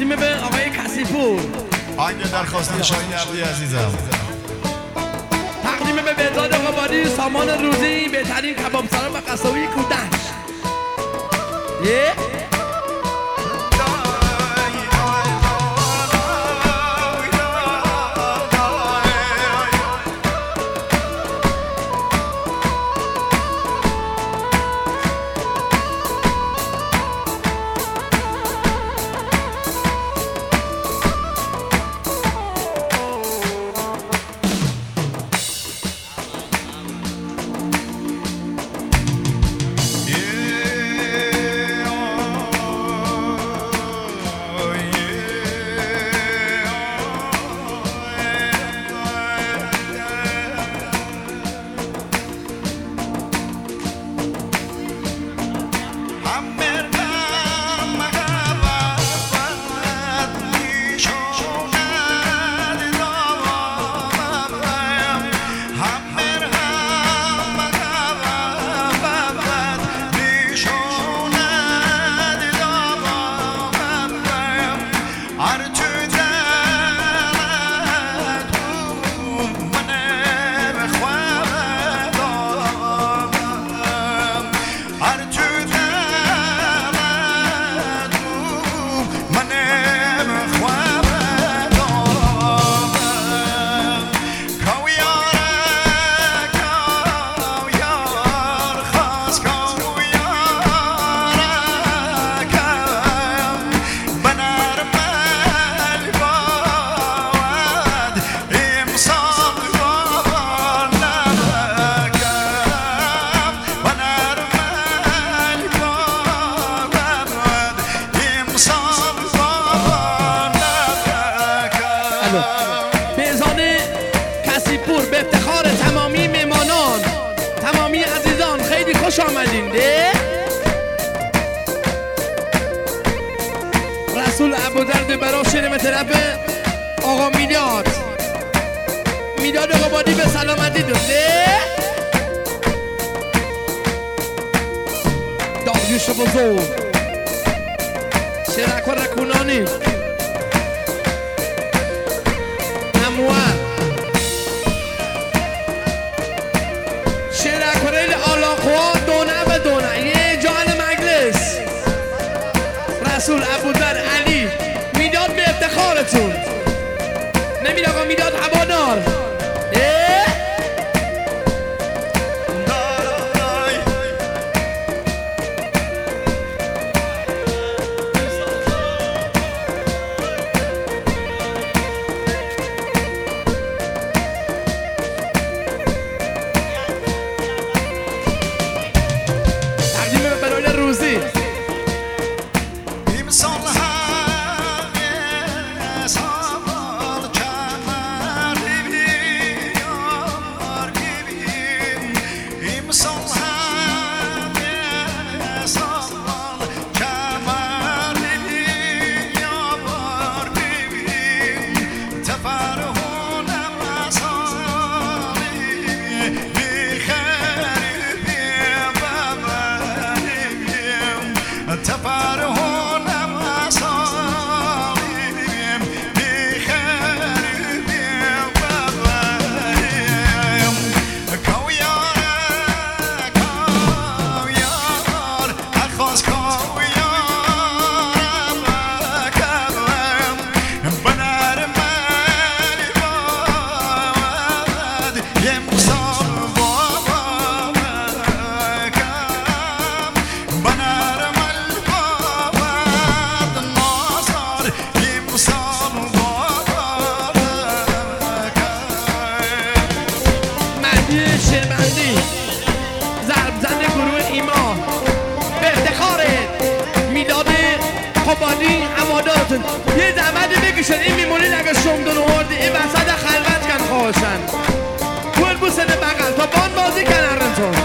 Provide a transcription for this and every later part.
تقدیم به آقای کسیپور. آهنگ درخواسته شاهین عبدی عزیزم. تقدیم به بهزاد قبادی، سامان روزی، بهترین کبابسرا و قصابی کودش. بهزاد کسیپور به افتخار تمامی مهمانان، تمامی عزیزان، خیلی خوش آمدین. رسول ابوذر برای شیر به طرف آقا میلاد قبادی به سلامتی دونده. داریوش بزرگ شرک و رکونانی اموال شرک و ریل آلاقوا دونه به دونه یه جان مجلس. رسول ابوذر علی میداد به افتخارتون. نمید آقا میداد هوادار. شیربندی ضربزن گروه ایمان به افتخار میلاد قبادی هوادارتون یه زحمتی بکشن. این میمونید اگه شمدون آوردی این وسط خلوت کن خواهشن گل بوسن بغل تا بان بازی کن ارنتون.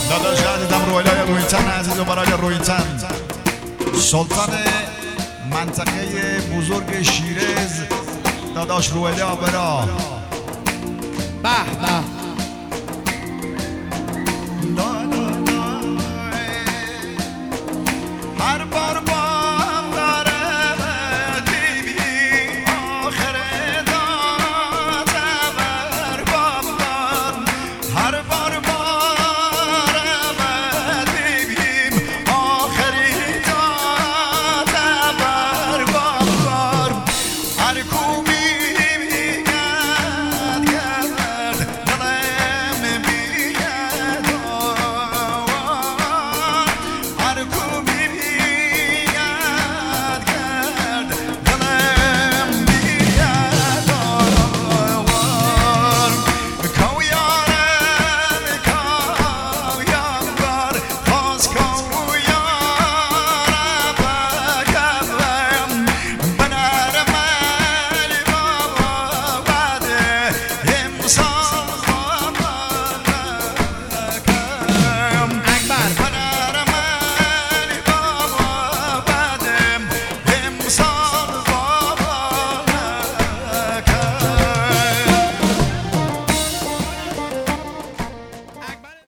رویتن عزیز و برای رویتن سلطان منطقه بزرگ شیرز داداش روئله آبرا به به